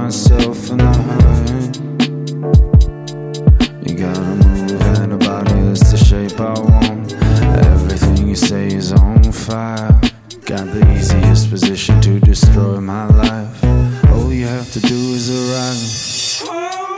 myself in the hurt. You gotta move and the body is the shape I want. Everything you say is on fire. Got the easiest position to destroy my life. All you have to do is arrive.